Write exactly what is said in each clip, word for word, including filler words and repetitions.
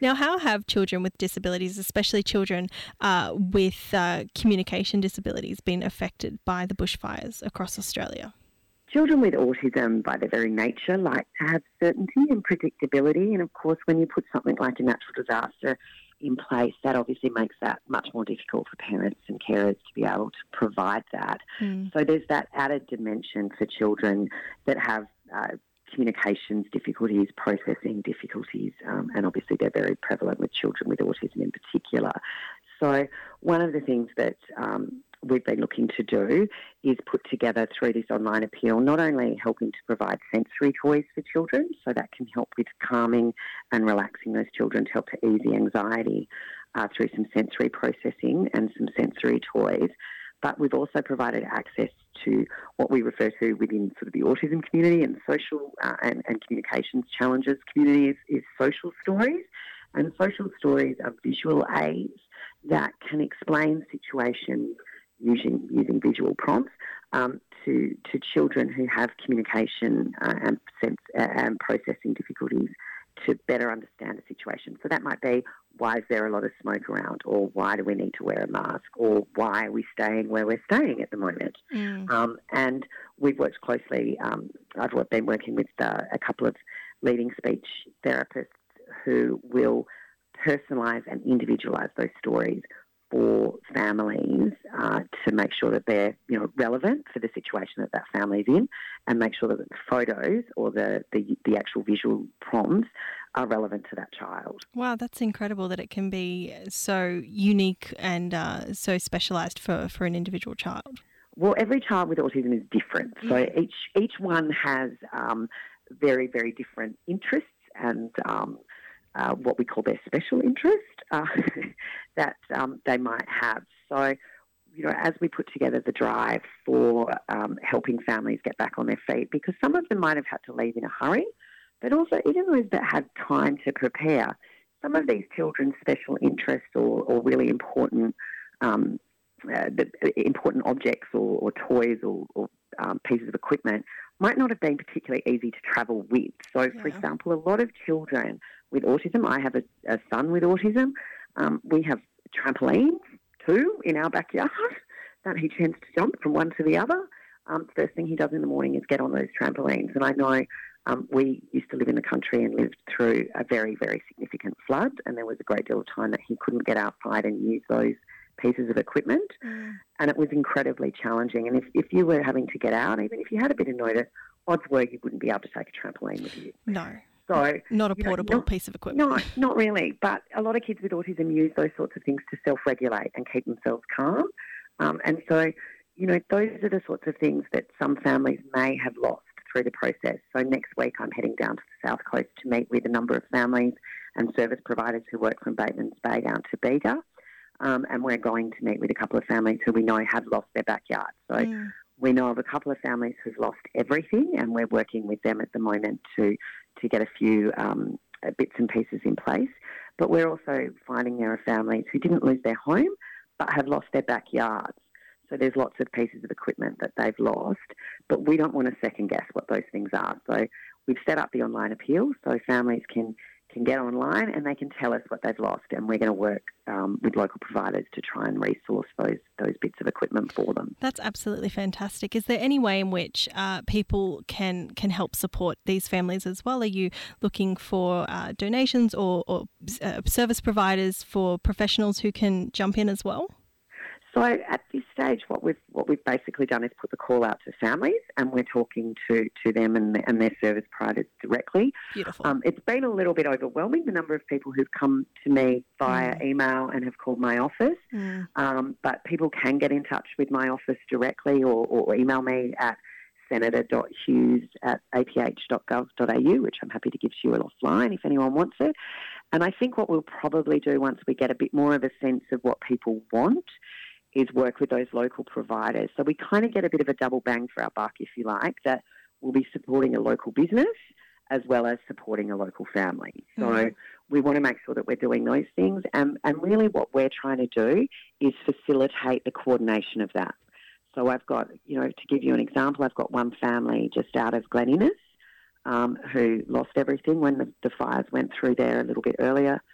Now, how have children with disabilities, especially children uh, with uh, communication disabilities, been affected by the bushfires across Australia? Children with autism, by their very nature, like to have certainty and predictability. And, of course, when you put something like a natural disaster in place, that obviously makes that much more difficult for parents and carers to be able to provide that. Mm. So there's that added dimension for children that have uh, communications difficulties, processing difficulties, um, and obviously they're very prevalent with children with autism in particular. So one of the things that um, we've been looking to do is put together through this online appeal, not only helping to provide sensory toys for children, so that can help with calming and relaxing those children to help to ease the anxiety uh, through some sensory processing and some sensory toys, but we've also provided access to what we refer to within sort of the autism community and social uh, and, and communications challenges community is, is social stories. And social stories are visual aids that can explain situations using using visual prompts um, to to children who have communication uh, and sense uh, and processing difficulties to better understand the situation. So that might be, why is there a lot of smoke around, or why do we need to wear a mask, or why are we staying where we're staying at the moment? Mm. Um, and we've worked closely. Um, I've been working with uh, a couple of leading speech therapists who will personalise and individualise those stories for families uh, to make sure that they're, you know, relevant for the situation that that family's in, and make sure that the photos or the, the, the actual visual prompts are relevant to that child. Wow, that's incredible that it can be so unique and uh, so specialised for, for an individual child. Well, every child with autism is different. So mm. each each one has um, very, very different interests and um, uh, what we call their special interest uh, that um, they might have. So, you know, as we put together the drive for um, helping families get back on their feet, because some of them might have had to leave in a hurry, but also even those that had time to prepare, some of these children's special interests or, or really important um, uh, the important objects or, or toys or, or um, pieces of equipment might not have been particularly easy to travel with. So, yeah. for example, a lot of children with autism, I have a, a son with autism, um, we have trampolines too in our backyard that he tends to jump from one to the other. Um, first thing he does in the morning is get on those trampolines. And I know um, we used to live in the country and lived through a very, very significant flood, and there was a great deal of time that he couldn't get outside and use those pieces of equipment. Mm. And it was incredibly challenging. And if, if you were having to get out, even if you had a bit of notice, odds were you wouldn't be able to take a trampoline with you. No. So not a portable know, not, piece of equipment. No, not really. But a lot of kids with autism use those sorts of things to self-regulate and keep themselves calm. Um, and so, you know, those are the sorts of things that some families may have lost through the process. So next week I'm heading down to the South Coast to meet with a number of families and service providers who work from Bateman's Bay down to Bega. Um, and we're going to meet with a couple of families who we know have lost their backyard. So mm. we know of a couple of families who've lost everything, and we're working with them at the moment to to get a few um, bits and pieces in place. But we're also finding there are families who didn't lose their home but have lost their backyards. So there's lots of pieces of equipment that they've lost, but we don't want to second guess what those things are. So we've set up the online appeal so families can can get online and they can tell us what they've lost, and we're going to work um, with local providers to try and resource those those bits of equipment for them. That's absolutely fantastic. Is there any way in which uh, people can can help support these families as well? Are you looking for uh, donations or, or uh, service providers for professionals who can jump in as well? So at this stage, what we've what we've basically done is put the call out to families, and we're talking to, to them and, and their service providers directly. Beautiful. Um, it's been a little bit overwhelming, the number of people who've come to me via mm. email and have called my office. Mm. Um, but people can get in touch with my office directly or, or email me at senator dot hughes at a p h dot gov dot a u, which I'm happy to give to you offline if anyone wants it. And I think what we'll probably do once we get a bit more of a sense of what people want is work with those local providers. So we kind of get a bit of a double bang for our buck, if you like, that we'll be supporting a local business as well as supporting a local family. So mm. we want to make sure that we're doing those things. And, and really what we're trying to do is facilitate the coordination of that. So I've got, you know, to give you an example, I've got one family just out of Glen Innes um, who lost everything when the, the fires went through there a little bit earlier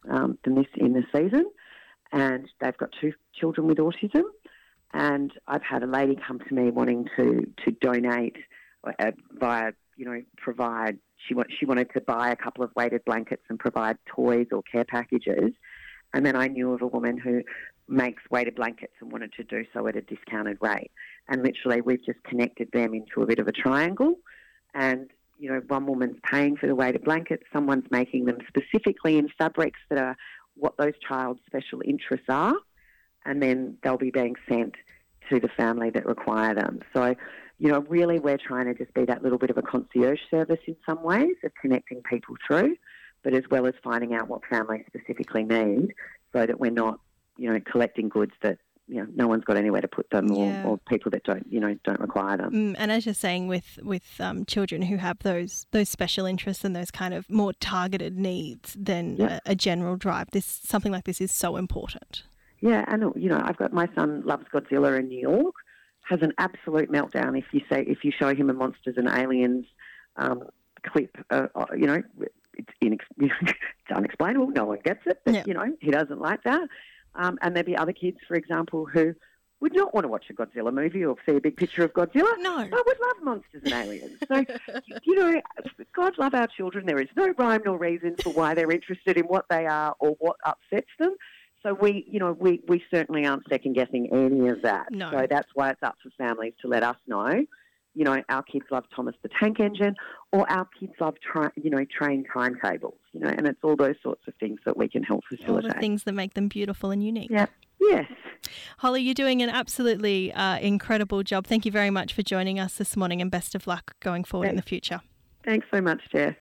um, than this in the season, and they've got two children with autism. And I've had a lady come to me wanting to to donate uh, via, you know, provide. She wa- she wanted to buy a couple of weighted blankets and provide toys or care packages. And then I knew of a woman who makes weighted blankets and wanted to do so at a discounted rate. And literally, we've just connected them into a bit of a triangle. And, you know, one woman's paying for the weighted blankets, someone's making them specifically in fabrics that are what those child's special interests are, and then they'll be being sent to the family that require them. So, you know, really we're trying to just be that little bit of a concierge service in some ways of connecting people through, but as well as finding out what families specifically need so that we're not, you know, collecting goods that, you know, no one's got anywhere to put them, Yeah. or, or people that don't, you know, don't require them. Mm, and as you're saying, with with um, children who have those those special interests and those kind of more targeted needs than Yeah. a, a general drive, this something like this is so important. Yeah, and, you know, I've got my son loves Godzilla in New York, has an absolute meltdown if you say if you show him a Monsters and Aliens um, clip. Uh, uh, you know, it's, inex- it's unexplainable. No one gets it, but Yeah. you know, he doesn't like that. Um, and there'd be other kids, for example, who would not want to watch a Godzilla movie or see a big picture of Godzilla. No. But would love Monsters and Aliens. So, you know, God love our children. There is no rhyme nor reason for why they're interested in what they are or what upsets them. So we, you know, we, we certainly aren't second-guessing any of that. No. So that's why it's up for families to let us know, you know, our kids love Thomas the Tank Engine, or our kids love, tra- you know, train timetables, you know, and it's all those sorts of things that we can help All facilitate. the things that make them beautiful and unique. Yeah. Yes. Holly, you're doing an absolutely uh, incredible job. Thank you very much for joining us this morning, and best of luck going forward in the future. Thanks so much, Jess.